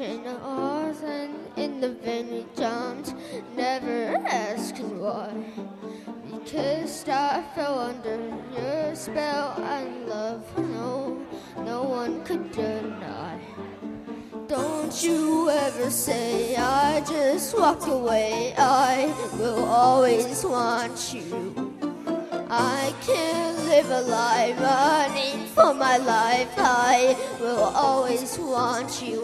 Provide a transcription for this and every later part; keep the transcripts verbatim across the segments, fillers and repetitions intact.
chain of ours and in the vein we jumped, never asking why. We kissed, I fell under your spell and love, no, no one could deny. Don't you ever say I just walked away, I will always want you. I can't live a life running for my life, I will always want you.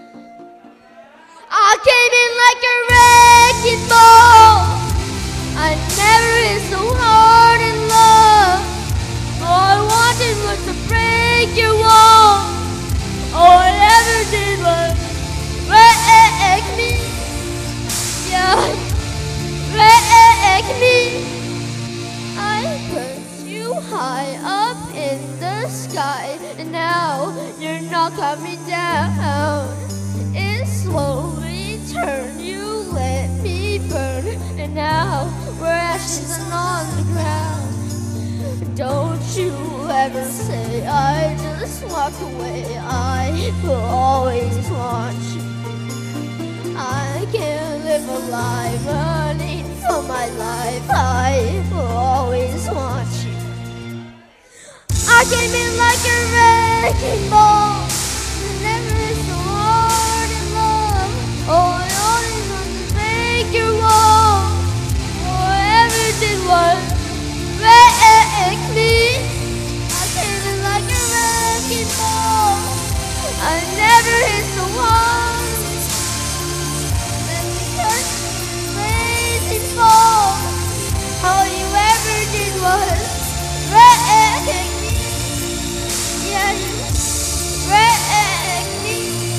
I came in like a wrecking ball, I never hit so hard in love. All I wanted was to break your wall, all I ever did was wreck me, yeah, wreck me. I put you high up in the sky, and now you're not coming down. It slowly turned, you let me burn, and now we're ashes on the ground. Don't you ever say I just walked away, I will always want you. I can't live a life running for my life, I will always want you. I came in like a wrecking ball, never is so hard in love. All I always want to break your wall, all I ever did was wreck me. I came in like a wrecking ball, I never hit so hard. All you ever did was wreck me, yeah, you wreck me.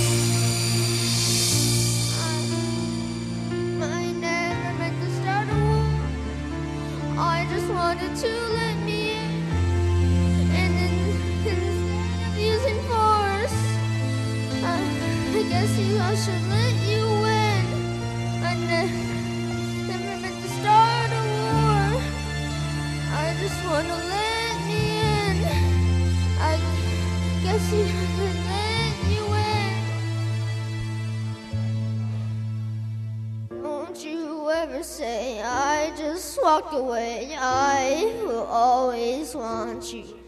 I, I never meant to start a war, I just wanted to let me in, and then instead of using force, I, I guess you, I should let you win. I ne- never meant to start a war, I just wanna let me in. I guess you should let you in. Don't you ever say I just walked away, I will always want you.